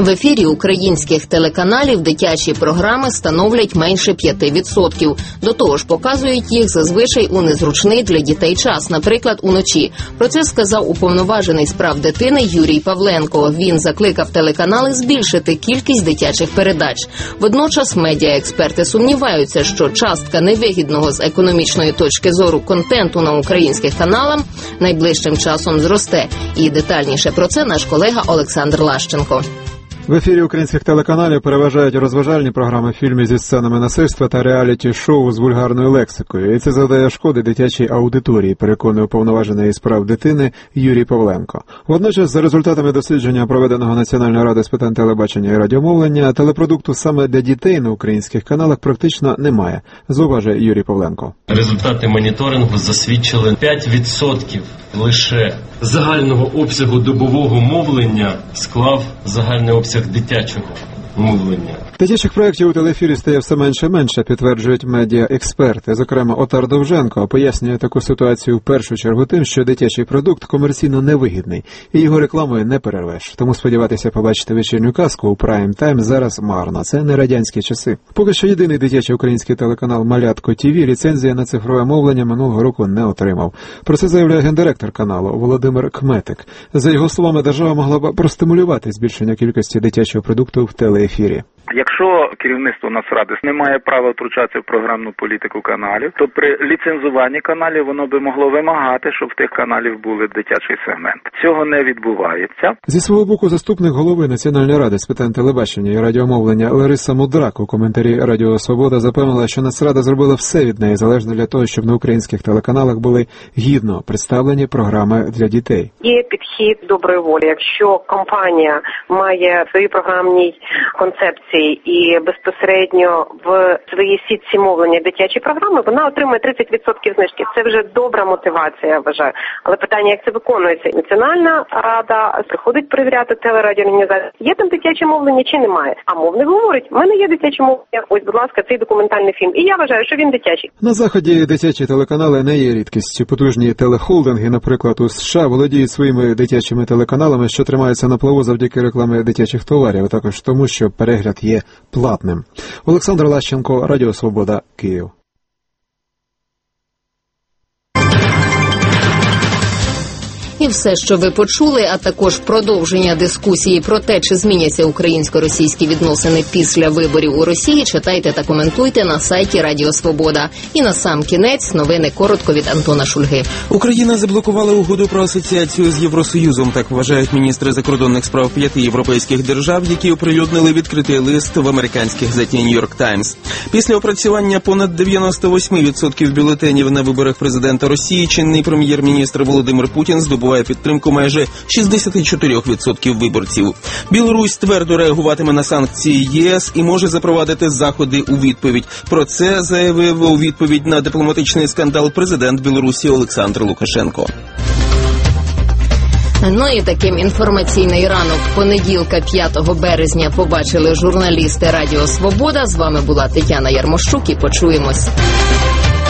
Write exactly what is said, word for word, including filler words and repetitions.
В ефірі українських телеканалів дитячі програми становлять менше п'яти відсотків. До того ж, показують їх зазвичай у незручний для дітей час, наприклад, уночі. Про це сказав уповноважений з прав дитини Юрій Павленко. Він закликав телеканали збільшити кількість дитячих передач. Водночас медіаексперти сумніваються, що частка невигідного з економічної точки зору контенту на українських каналах найближчим часом зросте. І детальніше про це наш колега Олександр Лащенко. В ефірі українських телеканалів переважають розважальні програми, фільми зі сценами насильства та реаліті-шоу з вульгарною лексикою. І це завдає шкоди дитячій аудиторії, переконує уповноважений із прав дитини Юрій Павленко. Водночас, за результатами дослідження, проведеного Національною радою з питань телебачення і радіомовлення, телепродукту саме для дітей на українських каналах практично немає, зауважує Юрій Павленко. Результати моніторингу засвідчили п'ять відсотків лише загального обсягу добового мовлення склав загальний обсяг дитячого мовлення. Дитячих проєктів у телеефірі стає все менше і менше, підтверджують медіаексперти. Зокрема, Отар Довженко пояснює таку ситуацію в першу чергу тим, що дитячий продукт комерційно невигідний, і його рекламою не перервеш. Тому сподіватися побачити вечірню казку у прайм-тайм зараз марно. Це не радянські часи. Поки що єдиний дитячий український телеканал «Малятко ТВ» ліцензія на цифрове мовлення минулого року не отримав. Про це заявляє гендиректор каналу Володимир Кметик. За його словами, держава могла б простимулювати збільшення кількості дитячого продукту в телеефірі. Якщо керівництво Нацради не має права втручатися в програмну політику каналів, то при ліцензуванні каналів воно би могло вимагати, щоб в тих каналів були дитячий сегмент. Цього не відбувається. Зі свого боку, заступник голови Національної ради з питань телебачення і радіомовлення Лариса Мудрак у коментарі Радіо Свобода запевнила, що Нацрада зробила все від неї залежно для того, щоб на українських телеканалах були гідно представлені програми для дітей. Є підхід доброї волі. Якщо компанія має свої програмні концепції і безпосередньо в своїй сітці мовлення дитячі програми, вона отримує тридцять відсотків знижки. Це вже добра мотивація, я вважаю. Але питання, як це виконується? Національна рада приходить перевіряти телерадіоорганізації. Є там дитяче мовлення чи немає? А мовник говорить, в мене є дитяче мовлення, ось, будь ласка, цей документальний фільм. І я вважаю, що він дитячий. На Заході дитячі телеканали не є рідкістю. Потужні телехолдинги, наприклад, у США володіють своїми дитячими телеканалами, що тримаються на плаву завдяки реклами дитячих товарів, а також тому, що перегляд є платним. Олександр Лащенко, Радіо Свобода, Київ. І все, що ви почули, а також продовження дискусії про те, чи зміняться українсько-російські відносини після виборів у Росії, читайте та коментуйте на сайті Радіо Свобода. І на сам кінець новини коротко від Антона Шульги. Україна заблокувала угоду про асоціацію з Євросоюзом, так вважають міністри закордонних справ п'яти європейських держав, які оприлюднили відкритий лист в американських газеті «Нью-Йорк Таймс». Після опрацювання понад дев'яносто вісім відсотків бюлетенів на виборах президента Росії, чинний прем'єр-міністр Володимир Путін здобуває підтримку майже шістдесят чотири відсотки виборців. Білорусь твердо реагуватиме на санкції ЄС і може запровадити заходи у відповідь. Про це заявив у відповідь на дипломатичний скандал президент Білорусі Олександр Лукашенко. Ну і таким інформаційний ранок понеділка, п'ятого березня, побачили журналісти Радіо Свобода. З вами була Тетяна Ярмощук і почуємось.